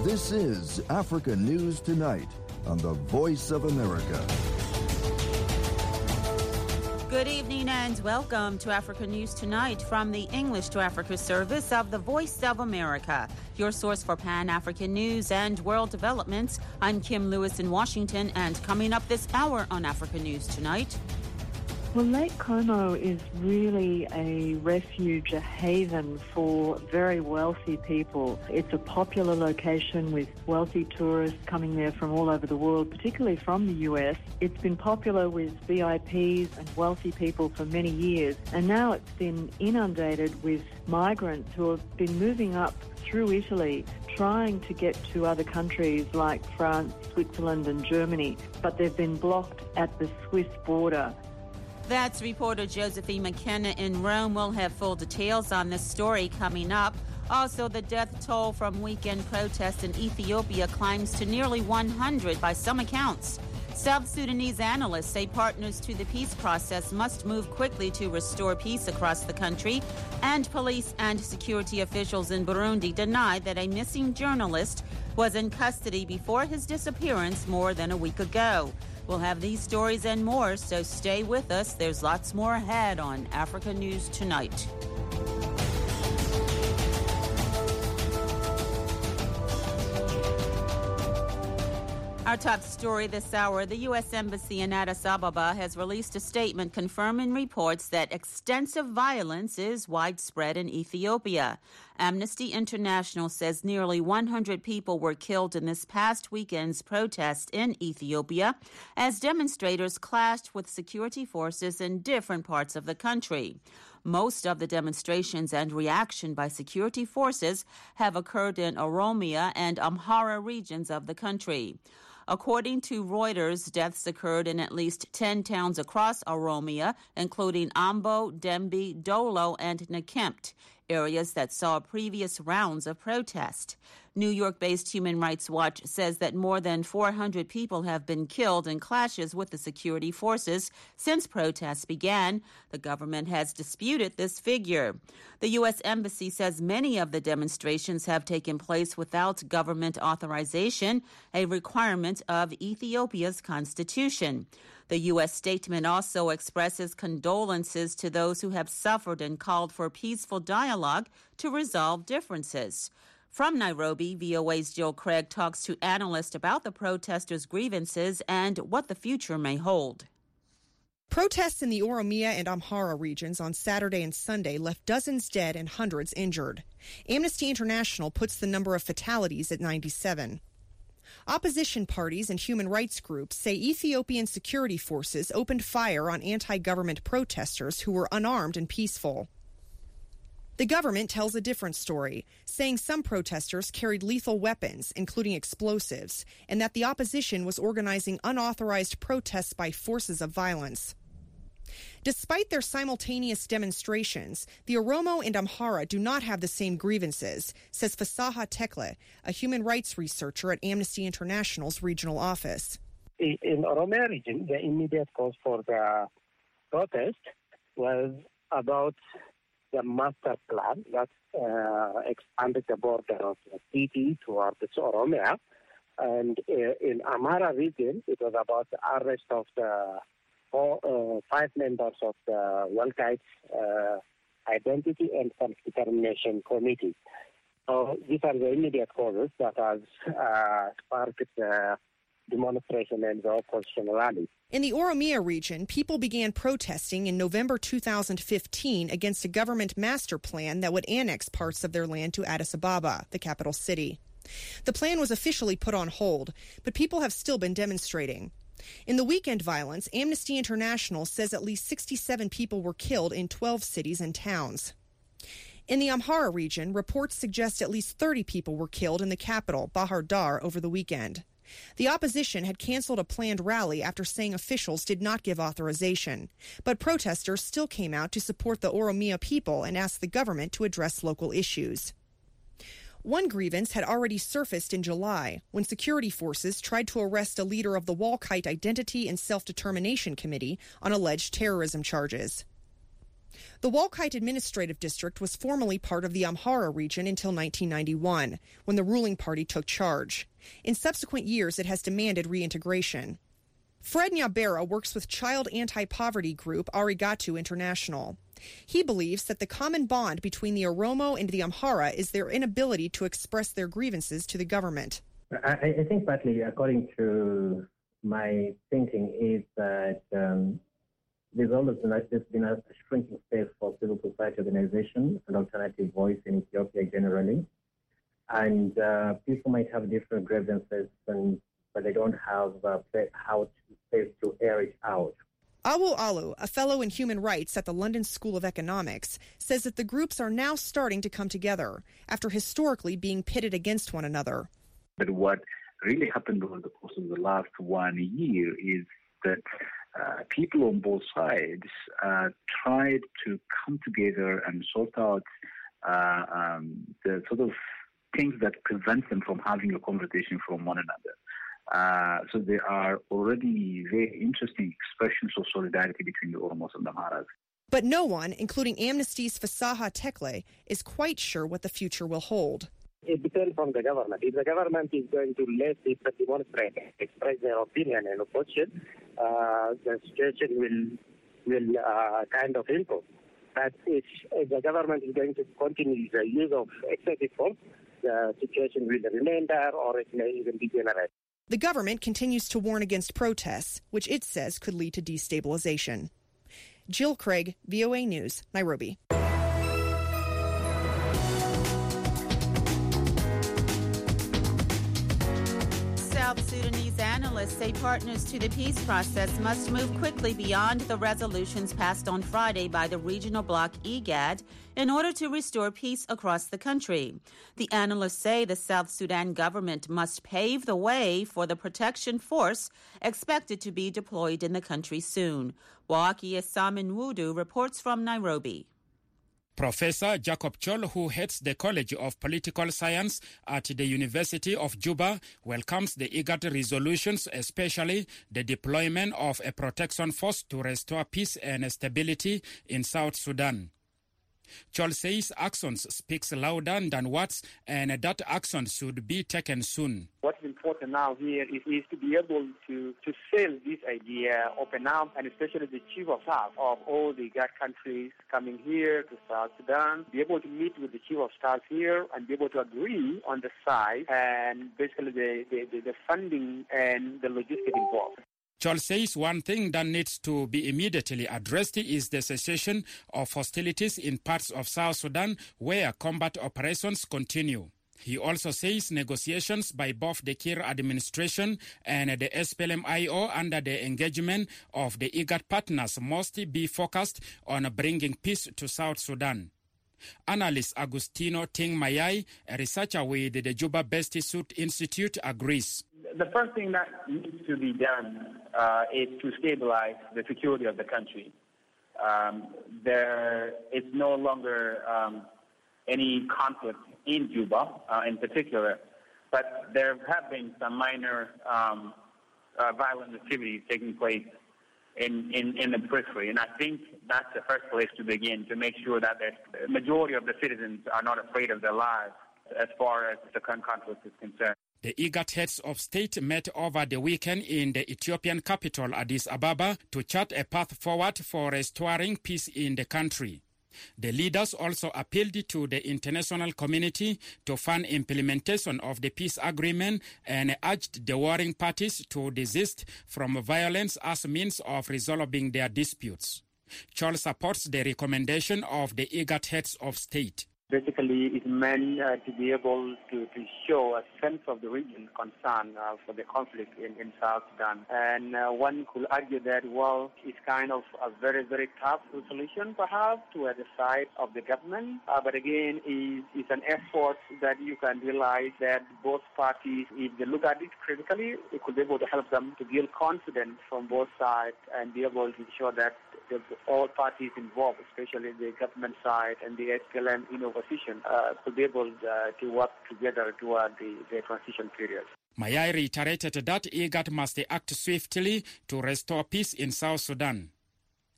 This is Africa News Tonight on the Voice of America. Good evening and welcome to Africa News Tonight from the English to Africa service of the Voice of America, your source for Pan-African news and world developments. I'm Kim Lewis in Washington, and coming up this hour on Africa News Tonight. Well, Lake Como is really a refuge, a haven for very wealthy people. It's a popular location with wealthy tourists coming there from all over the world, particularly from the US. It's been popular with VIPs and wealthy people for many years, and now it's been inundated with migrants who have been moving up through Italy, trying to get to other countries like France, Switzerland and Germany, but they've been blocked at the Swiss border. That's reporter Josephine McKenna in Rome. We'll have full details on this story coming up. Also, the death toll from weekend protests in Ethiopia climbs to nearly 100 by some accounts. South Sudanese analysts say partners to the peace process must move quickly to restore peace across the country. And police and security officials in Burundi deny that a missing journalist was in custody before his disappearance more than a week ago. We'll have these stories and more, so stay with us. There's lots more ahead on Africa News Tonight. Our top story this hour, the U.S. Embassy in Addis Ababa has released a statement confirming reports that extensive violence is widespread in Ethiopia. Amnesty International says nearly 100 people were killed in this past weekend's protest in Ethiopia as demonstrators clashed with security forces in different parts of the country. Most of the demonstrations and reaction by security forces have occurred in Oromia and Amhara regions of the country. According to Reuters, deaths occurred in at least 10 towns across Oromia, including Ambo, Dembi, Dolo, and Nekempt, areas that saw previous rounds of protest. New York-based Human Rights Watch says that more than 400 people have been killed in clashes with the security forces since protests began. The government has disputed this figure. The U.S. Embassy says many of the demonstrations have taken place without government authorization, a requirement of Ethiopia's constitution. The U.S. statement also expresses condolences to those who have suffered and called for peaceful dialogue to resolve differences. From Nairobi, VOA's Jill Craig talks to analysts about the protesters' grievances and what the future may hold. Protests in the Oromia and Amhara regions on Saturday and Sunday left dozens dead and hundreds injured. Amnesty International puts the number of fatalities at 97. Opposition parties and human rights groups say Ethiopian security forces opened fire on anti-government protesters who were unarmed and peaceful. The government tells a different story, saying some protesters carried lethal weapons, including explosives, and that the opposition was organizing unauthorized protests by forces of violence. Despite their simultaneous demonstrations, the Oromo and Amhara do not have the same grievances, says Fasaha Tekle, a human rights researcher at Amnesty International's regional office. In Oromia region, the immediate cause for the protest was about the master plan that expanded the border of the city towards Oromia. And in Amhara region, it was about the arrest of the 5 members of the Welkite Identity and Self-Determination Committee. So these are the immediate causes that has sparked the demonstration and the opposition rally. In the Oromia region, people began protesting in November 2015 against a government master plan that would annex parts of their land to Addis Ababa, the capital city. The plan was officially put on hold, but people have still been demonstrating. In the weekend violence, Amnesty International says at least 67 people were killed in 12 cities and towns. In the Amhara region, reports suggest at least 30 people were killed in the capital, Bahar Dar, over the weekend. The opposition had canceled a planned rally after saying officials did not give authorization. But protesters still came out to support the Oromia people and asked the government to address local issues. One grievance had already surfaced in July when security forces tried to arrest a leader of the Welkite Identity and Self-Determination Committee on alleged terrorism charges. The Walkite Administrative District was formerly part of the Amhara region until 1991, when the ruling party took charge. In subsequent years, it has demanded reintegration. Fred Nyabera works with child anti-poverty group Arigato International. He believes that the common bond between the Oromo and the Amhara is their inability to express their grievances to the government. I think partly, according to my thinking, is that there's been a shrinking space for civil society organizations and alternative voice in Ethiopia generally. And people might have different grievances, but they don't have space to air it out. Awu Alu, a fellow in human rights at the London School of Economics, says that the groups are now starting to come together after historically being pitted against one another. But what really happened over the course of the last 1 year is that people on both sides tried to come together and sort out the sort of things that prevent them from having a conversation from one another. So there are already very interesting expressions of solidarity between the Oromos and the Amharas. But no one, including Amnesty's Fasaha Tekle, is quite sure what the future will hold. It depends on the government. If the government is going to let people demonstrate, express their opinion and opposition, the situation will kind of improve. But if the government is going to continue the use of excessive force, the situation will remain there or it may even degenerate. The government continues to warn against protests, which it says could lead to destabilization. Jill Craig, VOA News, Nairobi. South Sudanese analysts say partners to the peace process must move quickly beyond the resolutions passed on Friday by the regional bloc IGAD in order to restore peace across the country. The analysts say the South Sudan government must pave the way for the protection force expected to be deployed in the country soon. Waki Samin Wudu reports from Nairobi. Professor Jacob Chol, who heads the College of Political Science at the University of Juba, welcomes the IGAD resolutions, especially the deployment of a protection force to restore peace and stability in South Sudan. Chol says actions speaks louder than words and that action should be taken soon. What's important now here is to be able to sell this idea, open up, and especially the chief of staff of all the IGAD countries coming here to South Sudan, be able to meet with the chief of staff here and be able to agree on the size and basically the funding and the logistics involved. Chol says one thing that needs to be immediately addressed is the cessation of hostilities in parts of South Sudan where combat operations continue. He also says negotiations by both the Kir administration and the SPLM-IO under the engagement of the IGAD partners must be focused on bringing peace to South Sudan. Analyst Agustino Ting Mayai, a researcher with the Juba-based Sud Institute, agrees. The first thing that needs to be done is to stabilize the security of the country. There is no longer any conflict in Juba in particular, but there have been some minor violent activities taking place in the periphery. And I think that's the first place to begin, to make sure that the majority of the citizens are not afraid of their lives as far as the current conflict is concerned. The IGAD heads of state met over the weekend in the Ethiopian capital, Addis Ababa, to chart a path forward for restoring peace in the country. The leaders also appealed to the international community to fund implementation of the peace agreement and urged the warring parties to desist from violence as means of resolving their disputes. Chol supports the recommendation of the IGAD heads of state. Basically, it's meant to be able to show a sense of the region concern for the conflict in South Sudan. And one could argue that, well, it's kind of a very, very tough solution, perhaps, to the side of the government. But again, it's an effort that you can realize that both parties, if they look at it critically, it could be able to help them to build confidence from both sides and be able to ensure that all parties involved, especially the government side and the SPLM in opposition, could be able to work together toward the transition period. Mayai reiterated that IGAD must act swiftly to restore peace in South Sudan.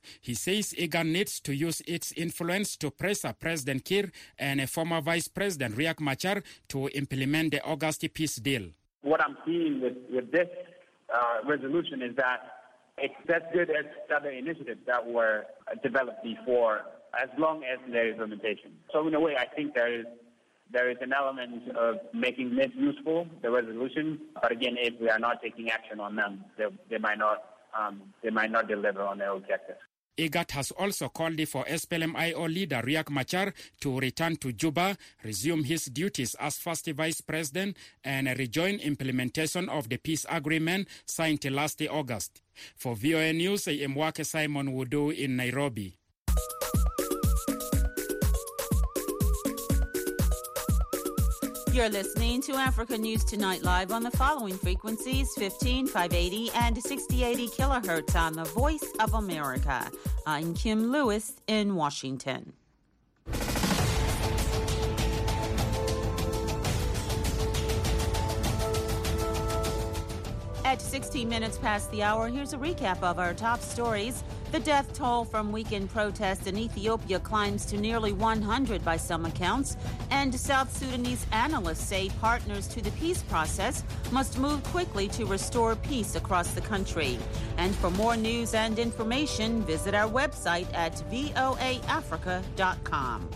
He says IGAD needs to use its influence to pressure President Kiir and former Vice President Riek Machar to implement the August peace deal. What I'm seeing with this resolution is that it's as good as other initiatives that were developed before, as long as there is implementation. So in a way, I think there is an element of making this useful, the resolution. But again, if we are not taking action on them, they might not deliver on their objectives. IGAD has also called for SPLM-IO leader Riek Machar to return to Juba, resume his duties as first vice president, and rejoin implementation of the peace agreement signed last August. For VOA News, I am Wake Simon Wudu in Nairobi. You're listening to Africa News Tonight live on the following frequencies: 15, 580, and 6080 kilohertz on the Voice of America. I'm Kim Lewis in Washington. At 16 minutes past the hour, here's a recap of our top stories. The death toll from weekend protests in Ethiopia climbs to nearly 100 by some accounts, and South Sudanese analysts say partners to the peace process must move quickly to restore peace across the country. And for more news and information, visit our website at voaafrica.com.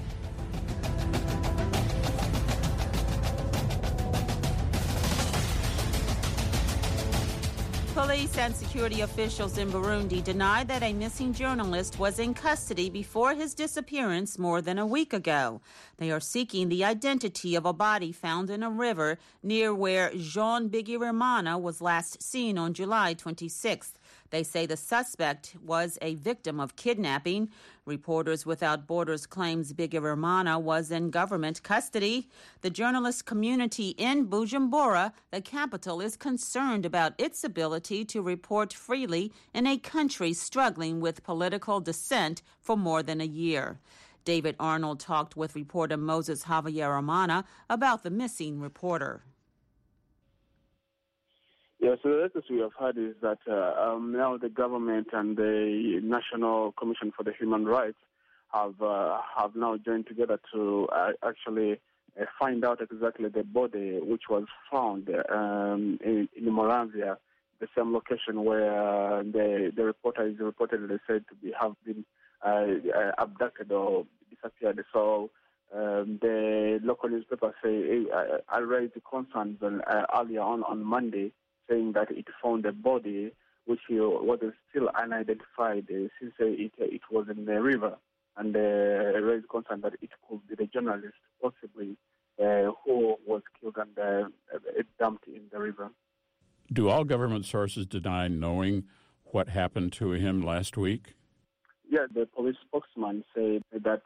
Police and security officials in Burundi denied that a missing journalist was in custody before his disappearance more than a week ago. They are seeking the identity of a body found in a river near where Jean Bigirimana was last seen on July 26th. They say the suspect was a victim of kidnapping. Reporters Without Borders claims Bigirimana was in government custody. The journalist community in Bujumbura, the capital, is concerned about its ability to report freely in a country struggling with political dissent for more than a year. David Arnold talked with reporter Moses Havyarimana about the missing reporter. Yeah, so the latest we have heard is that now the government and the National Commission for the Human Rights have now joined together to actually find out exactly the body which was found in Moravia, the same location where the reporter is reportedly said to have been abducted or disappeared. So the local newspaper say I raised the concerns earlier on Monday, saying that it found a body which was still unidentified since it was in the river, and raised concern that it could be the journalist possibly who was killed and dumped in the river. Do all government sources deny knowing what happened to him last week? Yeah, the police spokesman said that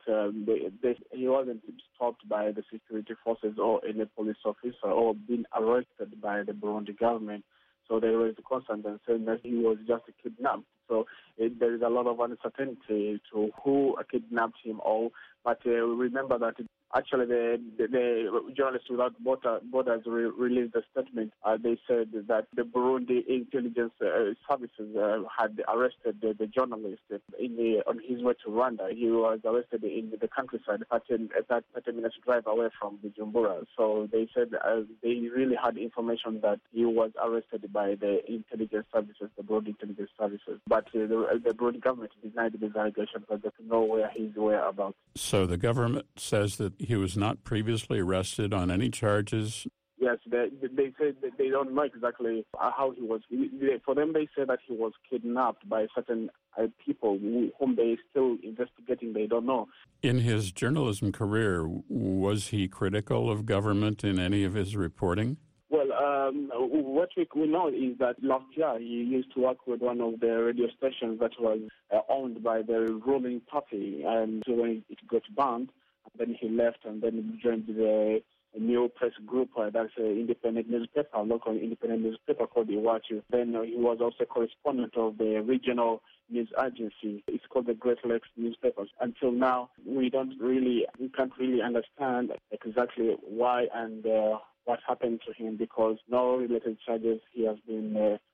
he wasn't stopped by the security forces or any police officer or been arrested by the Burundi government. So they raised the concern and saying that he was just kidnapped. So there is a lot of uncertainty to who kidnapped him all. But remember that actually the Journalists Without Borders released a statement. They said that the Burundi intelligence services had arrested the journalist on his way to Rwanda. He was arrested in the countryside, 30 minutes drive away from Bujumbura. So they said they really had information that he was arrested by the intelligence services, the Burundi intelligence services. But the Burundi government denied this allegation because they know where his whereabouts. So the government says that he was not previously arrested on any charges? Yes, they said that they don't know exactly how he was. For them, they say that he was kidnapped by certain people whom they still investigating. They don't know. In his journalism career, was he critical of government in any of his reporting? Well, what we know is that last year he used to work with one of the radio stations that was owned by the ruling party, and so when it got banned, then he left and then joined the new press group that's an independent newspaper, local independent newspaper called Iwachu. Then he was also correspondent of the regional news agency. It's called the Great Lakes Newspapers. Until now, we can't really understand exactly why and what happened to him, because no related charges he has been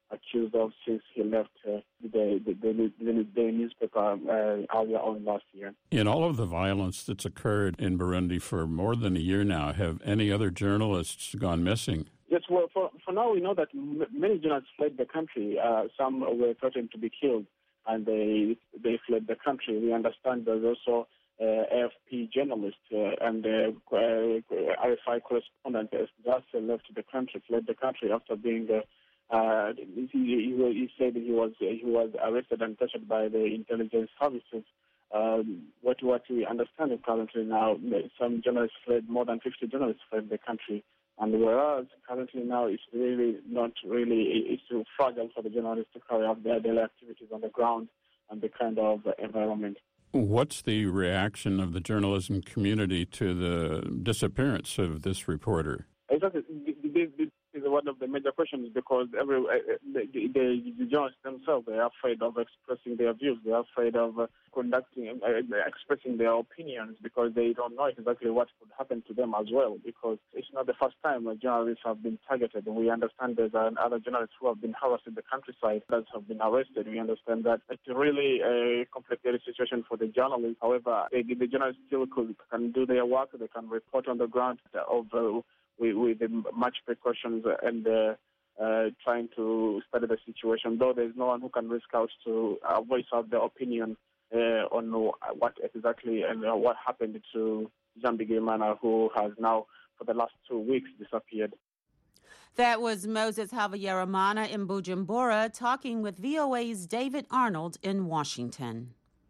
accused of since he left the newspaper earlier on last year. In all of the violence that's occurred in Burundi for more than a year now, have any other journalists gone missing? Yes, well, for now we know that many journalists fled the country. Some were threatened to be killed, and they fled the country. We understand there's also AFP journalist and RFI correspondent just fled the country after being. He said he was arrested and tortured by the intelligence services. What we understand currently now, some journalists fled. More than 50 journalists fled the country. And whereas currently now it's too fragile for the journalists to carry out their daily activities on the ground and the kind of environment. What's the reaction of the journalism community to the disappearance of this reporter? Exactly. This is one of the major questions because the journalists themselves, they are afraid of expressing their views. They are afraid of expressing their opinions because they don't know exactly what could happen to them as well, because it's not the first time journalists have been targeted. We understand there's other journalists who have been harassed in the countryside that have been arrested. We understand that it's really a complicated situation for the journalists. However, the journalists still can do their work. They can report on the ground with much precautions and trying to study the situation, though there's no one who can risk out to voice out their opinion on what exactly and what happened to Jean Bigirimana, who has now, for the last 2 weeks, disappeared. That was Moses Havyarimana in Bujumbura talking with VOA's David Arnold in Washington.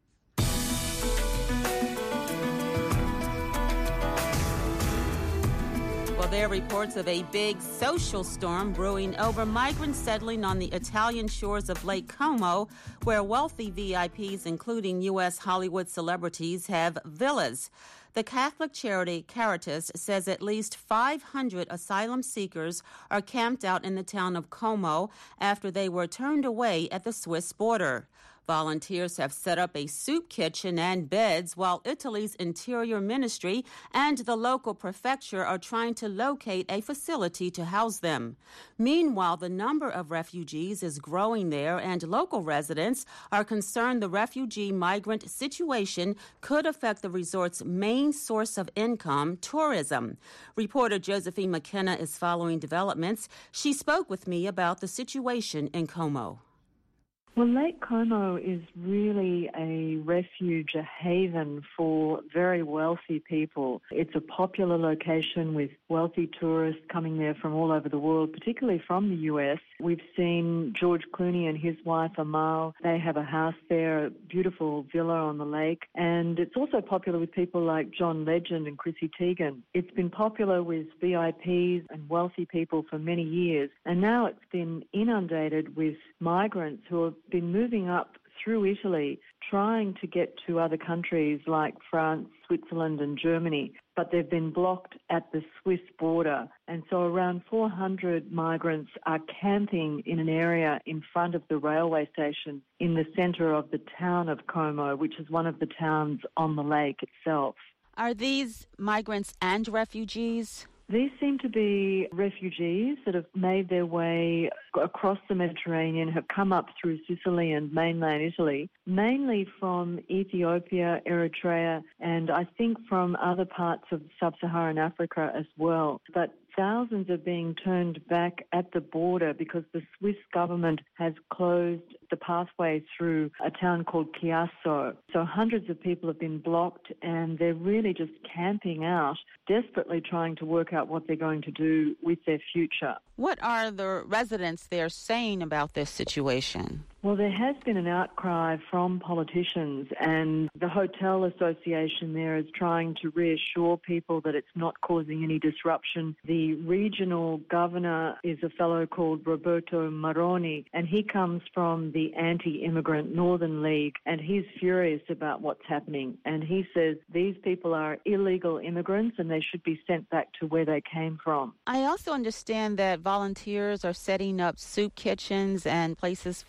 Well, there are reports of a big social storm brewing over migrants settling on the Italian shores of Lake Como, where wealthy VIPs, including U.S. Hollywood celebrities, have villas. The Catholic charity Caritas says at least 500 asylum seekers are camped out in the town of Como after they were turned away at the Swiss border. Volunteers have set up a soup kitchen and beds while Italy's interior ministry and the local prefecture are trying to locate a facility to house them. Meanwhile, the number of refugees is growing there, and local residents are concerned the refugee migrant situation could affect the resort's main source of income, tourism. Reporter Josephine McKenna is following developments. She spoke with me about the situation in Como. Well, Lake Como is really a refuge, a haven for very wealthy people. It's a popular location with wealthy tourists coming there from all over the world, particularly from the US. We've seen George Clooney and his wife Amal. They have a house there, a beautiful villa on the lake. And it's also popular with people like John Legend and Chrissy Teigen. It's been popular with VIPs and wealthy people for many years. And now it's been inundated with migrants who have been moving up through Italy, trying to get to other countries like France, Switzerland and Germany, but they've been blocked at the Swiss border. And so around 400 migrants are camping in an area in front of the railway station in the centre of the town of Como, which is one of the towns on the lake itself. Are these migrants and refugees? These seem to be refugees that have made their way across the Mediterranean, have come up through Sicily and mainland Italy, mainly from Ethiopia, Eritrea, and I think from other parts of sub-Saharan Africa as well. But thousands are being turned back at the border because the Swiss government has closed the pathway through a town called Chiasso. So hundreds of people have been blocked and they're really just camping out, desperately trying to work out what they're going to do with their future. What are the residents there saying about this situation? Well, there has been an outcry from politicians, and the Hotel Association there is trying to reassure people that it's not causing any disruption. The regional governor is a fellow called Roberto Maroni, and he comes from the anti-immigrant Northern League, and he's furious about what's happening. And he says these people are illegal immigrants and they should be sent back to where they came from. I also understand that volunteers are setting up soup kitchens and places for them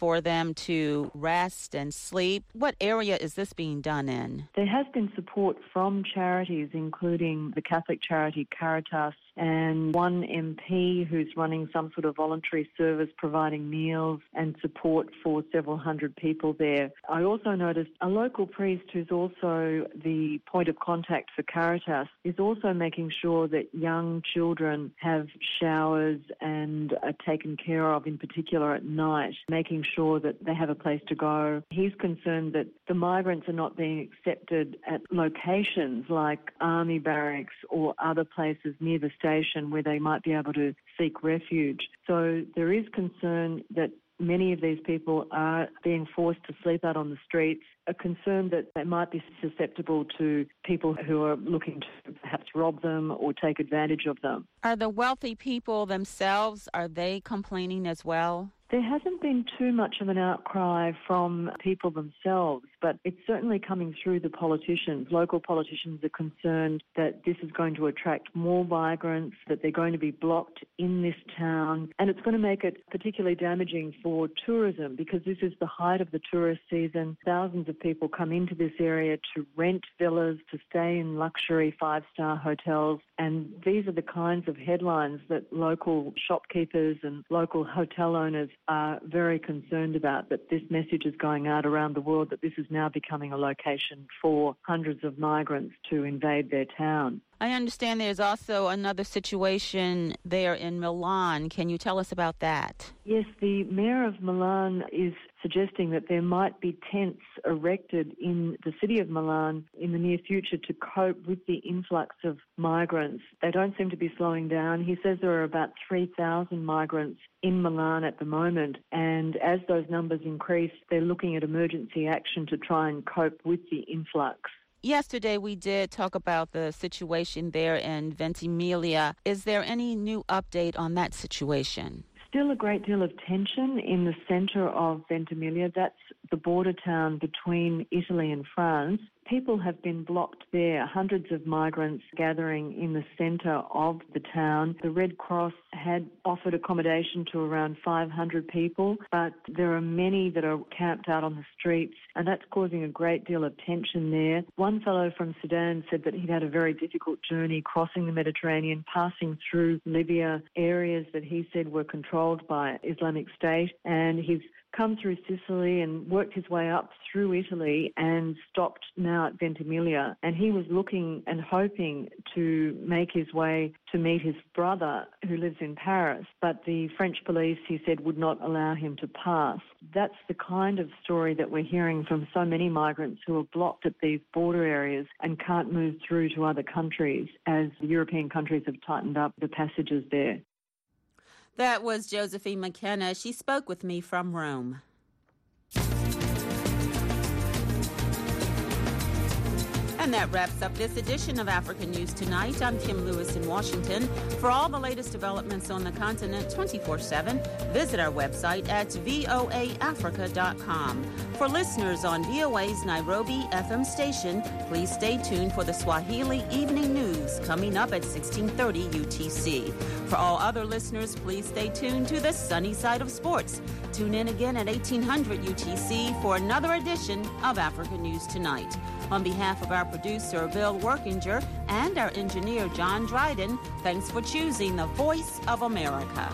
them to rest and sleep. What area is this being done in? There has been support from charities, including the Catholic charity Caritas, and one MP who's running some sort of voluntary service providing meals and support for several hundred people there. I also noticed a local priest who's also the point of contact for Caritas is also making sure that young children have showers and are taken care of, in particular at night, making sure that they have a place to go. He's concerned that the migrants are not being accepted at locations like army barracks or other places near the station where they might be able to seek refuge. So there is concern that many of these people are being forced to sleep out on the streets, a concern that they might be susceptible to people who are looking to perhaps rob them or take advantage of them. Are the wealthy people themselves, are they complaining as well? There hasn't been too much of an outcry from people themselves, but it's certainly coming through the politicians. Local politicians are concerned that this is going to attract more migrants, that they're going to be blocked in this town, and it's going to make it particularly damaging for tourism because this is the height of the tourist season. Thousands of people come into this area to rent villas, to stay in luxury five-star hotels, and these are the kinds of headlines that local shopkeepers and local hotel owners are very concerned about, that this message is going out around the world that this is now becoming a location for hundreds of migrants to invade their town. I understand there's also another situation there in Milan. Can you tell us about that? Yes, the mayor of Milan is suggesting that there might be tents erected in the city of Milan in the near future to cope with the influx of migrants. They don't seem to be slowing down. He says there are about 3,000 migrants in Milan at the moment, and as those numbers increase, they're looking at emergency action to try and cope with the influx. Yesterday, we did talk about the situation there in Ventimiglia. Is there any new update on that situation? Still a great deal of tension in the centre of Ventimiglia. That's the border town between Italy and France. People have been blocked there, hundreds of migrants gathering in the centre of the town. The Red Cross had offered accommodation to around 500 people, but there are many that are camped out on the streets, and that's causing a great deal of tension there. One fellow from Sudan said that he'd had a very difficult journey crossing the Mediterranean, passing through Libya, areas that he said were controlled by Islamic State, and he's come through Sicily and worked his way up through Italy and stopped now at Ventimiglia. And he was looking and hoping to make his way to meet his brother who lives in Paris. But the French police, he said, would not allow him to pass. That's the kind of story that we're hearing from so many migrants who are blocked at these border areas and can't move through to other countries as the European countries have tightened up the passages there. That was Josephine McKenna. She spoke with me from Rome. And that wraps up this edition of African News Tonight. I'm Kim Lewis in Washington. For all the latest developments on the continent 24/7, visit our website at voaafrica.com. For listeners on VOA's Nairobi FM station, please stay tuned for the Swahili Evening News coming up at 1630 UTC. For all other listeners, please stay tuned to the sunny side of sports. Tune in again at 1800 UTC for another edition of African News Tonight. On behalf of our producer, Bill Workinger, and our engineer, John Dryden, thanks for choosing the Voice of America.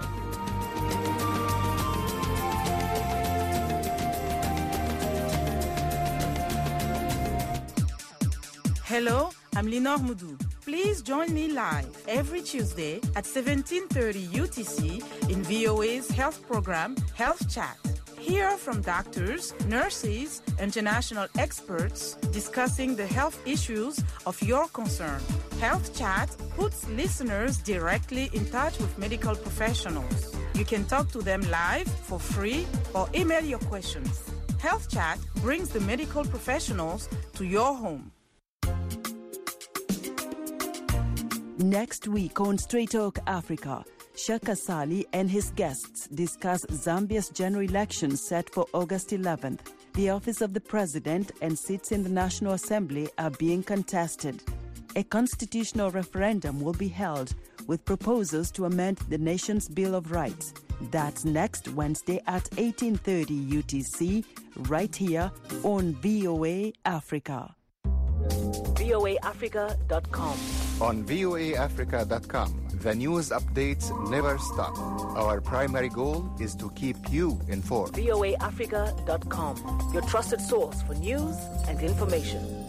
Hello, I'm Lenore Moudou. Please join me live every Tuesday at 1730 UTC in VOA's health program, Health Chat. Hear from doctors, nurses, international experts discussing the health issues of your concern. Health Chat puts listeners directly in touch with medical professionals. You can talk to them live for free or email your questions. Health Chat brings the medical professionals to your home. Next week on Straight Talk Africa, Shaka Sali and his guests discuss Zambia's general election set for August 11th. The office of the president and seats in the National Assembly are being contested. A constitutional referendum will be held with proposals to amend the nation's Bill of Rights. That's next Wednesday at 18:30 UTC, right here on VOA Africa. voaafrica.com. On voaafrica.com, the news updates never stop. Our primary goal is to keep you informed. voaafrica.com, your trusted source for news and information.